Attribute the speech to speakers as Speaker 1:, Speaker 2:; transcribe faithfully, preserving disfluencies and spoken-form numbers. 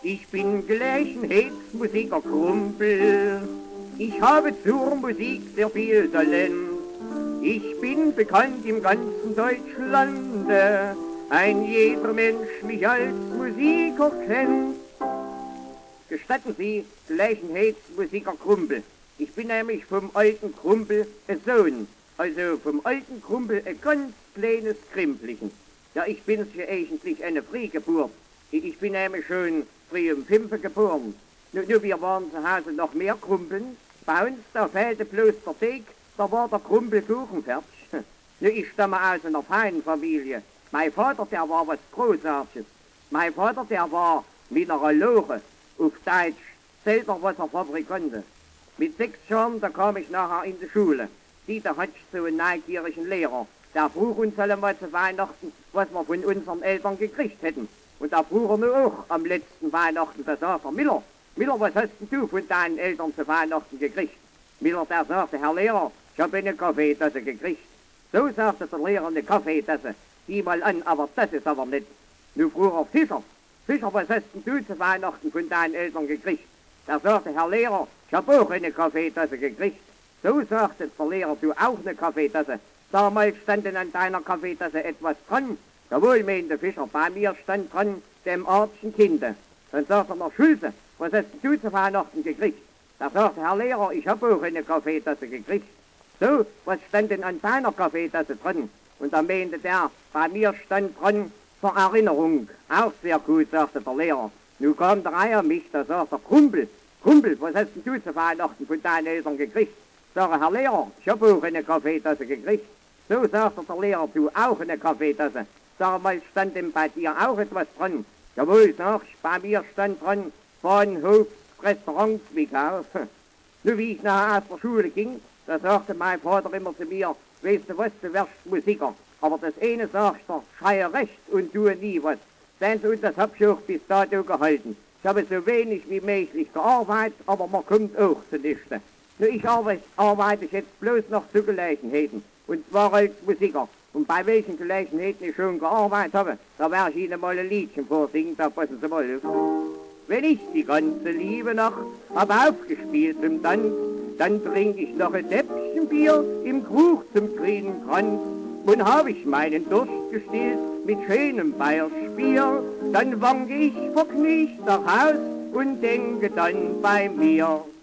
Speaker 1: Ich bin Gelegenheitsmusiker Krumpel. Ich habe zur Musik sehr viel Talent. Ich bin bekannt im ganzen Deutschlande. Ein jeder Mensch mich als Musiker kennt. Gestatten Sie, Gelegenheitsmusiker Krumpel. Ich bin nämlich vom alten Krumpel ein Sohn. Also vom alten Krumpel ein ganz kleines Krimplichen. Ja, ich bin's ja eigentlich eine Frühgeburt. Ich bin nämlich schon früh um fünf geboren. Nur, nur wir waren zu Hause noch mehr Krumpeln. Bei uns, da fehlte bloß der Teig, da war der Krumpelkuchen fertig. Nur ich stamme aus einer feinen Familie. Mein Vater, der war was Großartiges. Mein Vater, der war Mineraloge, auf Deutsch Zelterwasserfabrikante. Mit sechs Jahren, da kam ich nachher in die Schule. Die, da hatte ich so einen neugierigen Lehrer. Der frug uns alle mal zu Weihnachten, was wir von unseren Eltern gekriegt hätten. Und da frug er nur auch am letzten Weihnachten, da sagte er, Miller, Miller, was hast denn du von deinen Eltern zu Weihnachten gekriegt? Miller, der sagte, Herr Lehrer, ich habe eine Kaffeetasse gekriegt. So sagte der Lehrer, eine Kaffeetasse. Sieh mal an, aber das ist aber nicht. Nun frug er Fischer, Fischer, was hast denn du zu Weihnachten von deinen Eltern gekriegt? Der sagte, Herr Lehrer, ich habe auch eine Kaffeetasse gekriegt. So sagte der Lehrer, du auch eine Kaffeetasse. Damals stand denn an deiner Kaffeetasse etwas dran. Jawohl, meinte Fischer, bei mir stand dran, dem artschen Kinde. Dann sagte er noch, Schulze, was hast du zu Weihnachten gekriegt? Da sagte Herr Lehrer, ich habe auch eine Kaffeetasse gekriegt. So, was stand denn an deiner Kaffeetasse dran? Und dann meinte der, bei mir stand dran, zur Erinnerung. Auch sehr gut, sagte der Lehrer. Nun kam der Reihe an mich, da sagte er, Kumpel, Kumpel, was hast denn du zu Weihnachten von deinen Eltern gekriegt? Sage, Herr Lehrer, ich habe auch eine Kaffeetasse gekriegt. So sagte der Lehrer, du auch eine Kaffeetasse. Sag mal, stand denn bei dir auch etwas dran? Jawohl, sag ich, bei mir stand dran, Bahnhofs Restaurant Zwickau. Nur wie ich nachher aus der Schule ging, da sagte mein Vater immer zu mir, weißt du was, du wirst Musiker. Aber das eine sagst du, schreie recht und tue nie was. Sehen Sie, und das hab ich auch bis dato gehalten. Ich habe so wenig wie möglich gearbeitet, aber man kommt auch zunichte. Nur ich arbeite, arbeite jetzt bloß noch zu Gelegenheiten. Und zwar als Musiker. Und bei welchen Gelegenheiten ich schon gearbeitet habe, da werde ich Ihnen mal ein Liedchen vorsingen, da passen Sie mal auf. Wenn ich die ganze liebe Nacht hab aufgespielt zum Tanz, dann trink ich noch ein Täppchen Bier im Krug zum grünen Kranz. Und hab ich meinen Durst gestillt mit schönem Bayersch-Bier, dann wank ich vergnügt nach Haus und denke dann bei mir.